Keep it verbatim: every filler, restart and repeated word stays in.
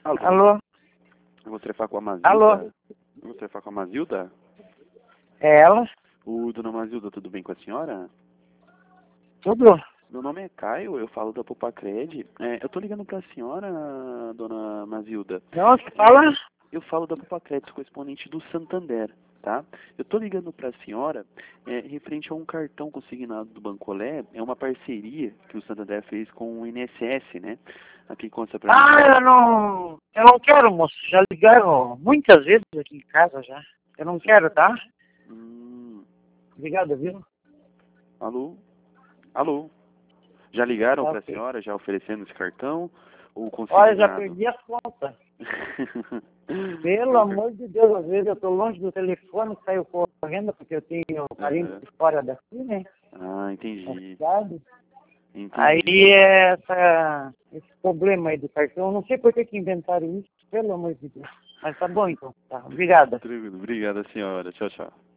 Alô? Alô? Eu gostaria de falar com a Mazilda. Alô? Eu gostaria de falar com a Mazilda. É ela? O dona Mazilda, tudo bem com a senhora? Tudo? Meu nome é Caio, eu falo da Popacred. É, eu tô ligando pra senhora, dona Mazilda. Não, você fala? Eu falo da Popacred, sou correspondente do Santander, tá? Eu tô ligando pra senhora é, referente a um cartão consignado do Bancolé. É uma parceria que o Santander fez com o I N S S, né? Aqui consta pra mim. Ah, eu não... Eu não quero, moço. Já ligaram muitas vezes aqui em casa já. Eu não quero, tá? Hum, Obrigado, viu? alô? Alô? Já ligaram Tá, pra ok. senhora, já oferecendo esse cartão? Ou Olha, já consignado? perdi a conta. Pelo É um car- amor de Deus, às vezes eu tô longe do telefone, saio correndo, porque eu tenho carinho Aham. por fora daqui, né? Ah, Na entendi. cidade. Aí Entendi. é essa, esse problema aí do cartão. Eu não sei por que que inventaram isso, pelo amor de Deus. Mas tá bom então. Tá. Obrigada. Tranquilo. Obrigado, senhora. Tchau, tchau.